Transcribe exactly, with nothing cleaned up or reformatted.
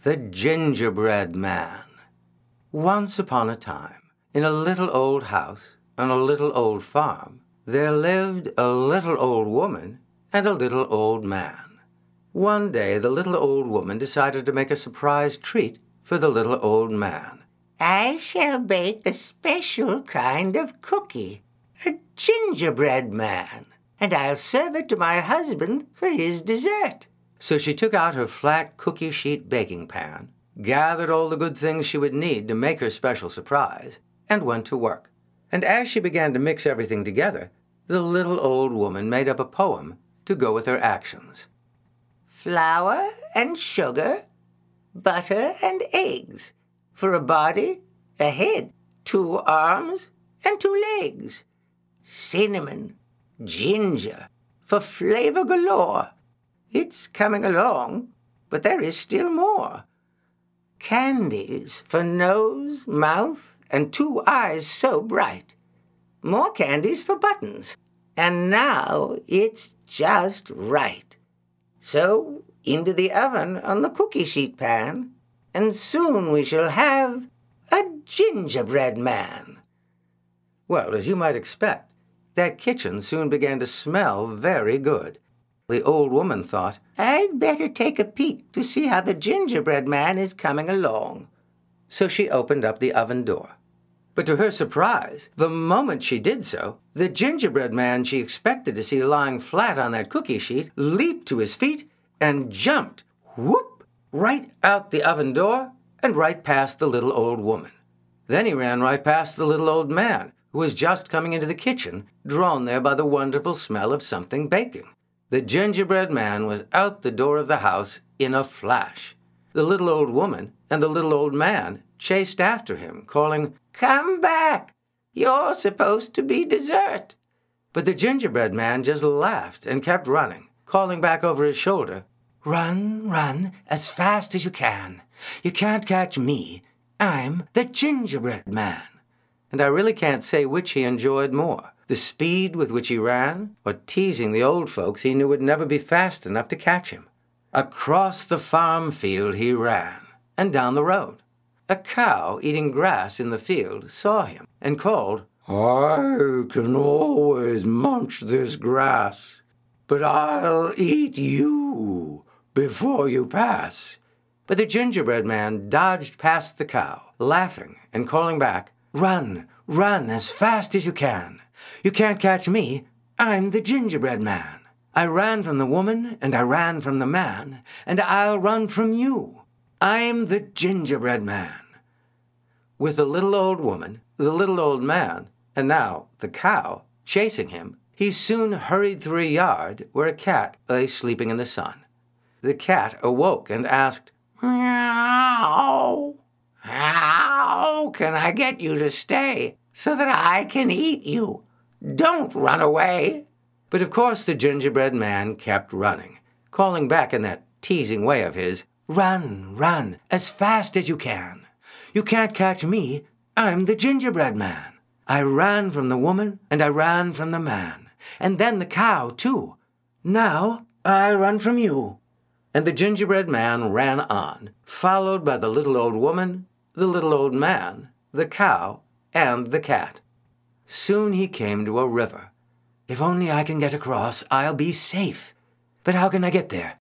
The Gingerbread Man. Once upon a time, in a little old house on a little old farm, there lived a little old woman and a little old man. One day, the little old woman decided to make a surprise treat for the little old man. I shall bake a special kind of cookie, a gingerbread man, and I'll serve it to my husband for his dessert. So she took out her flat cookie sheet baking pan, gathered all the good things she would need to make her special surprise, and went to work. And as she began to mix everything together, the little old woman made up a poem to go with her actions. Flour and sugar, butter and eggs, for a body, a head, two arms, and two legs. Cinnamon, ginger, for flavor galore. It's coming along, but there is still more. Candies for nose, mouth, and two eyes so bright. More candies for buttons. And now it's just right. So into the oven on the cookie sheet pan, and soon we shall have a gingerbread man. Well, as you might expect, that kitchen soon began to smell very good. The old woman thought, I'd better take a peek to see how the gingerbread man is coming along. So she opened up the oven door. But to her surprise, the moment she did so, the gingerbread man she expected to see lying flat on that cookie sheet leaped to his feet and jumped, whoop, right out the oven door and right past the little old woman. Then he ran right past the little old man, who was just coming into the kitchen, drawn there by the wonderful smell of something baking. The gingerbread man was out the door of the house in a flash. The little old woman and the little old man chased after him, calling, Come back! You're supposed to be dessert. But the gingerbread man just laughed and kept running, calling back over his shoulder, Run, run, as fast as you can. You can't catch me. I'm the gingerbread man. And I really can't say which he enjoyed more, the speed with which he ran, or teasing the old folks he knew would never be fast enough to catch him. Across the farm field he ran, and down the road. A cow eating grass in the field saw him and called, I can always munch this grass, but I'll eat you before you pass. But the gingerbread man dodged past the cow, laughing and calling back, Run, run as fast as you can. You can't catch me. I'm the gingerbread man. I ran from the woman, and I ran from the man, and I'll run from you. I'm the gingerbread man. With the little old woman, the little old man, and now the cow, chasing him, he soon hurried through a yard where a cat lay sleeping in the sun. The cat awoke and asked, Meow. How can I get you to stay so that I can eat you? Don't run away. But of course the gingerbread man kept running, calling back in that teasing way of his, Run, run, as fast as you can. You can't catch me. I'm the gingerbread man. I ran from the woman, and I ran from the man, and then the cow, too. Now I'll run from you. And the gingerbread man ran on, followed by the little old woman, the little old man, the cow, and the cat. Soon he came to a river. If only I can get across, I'll be safe. But how can I get there?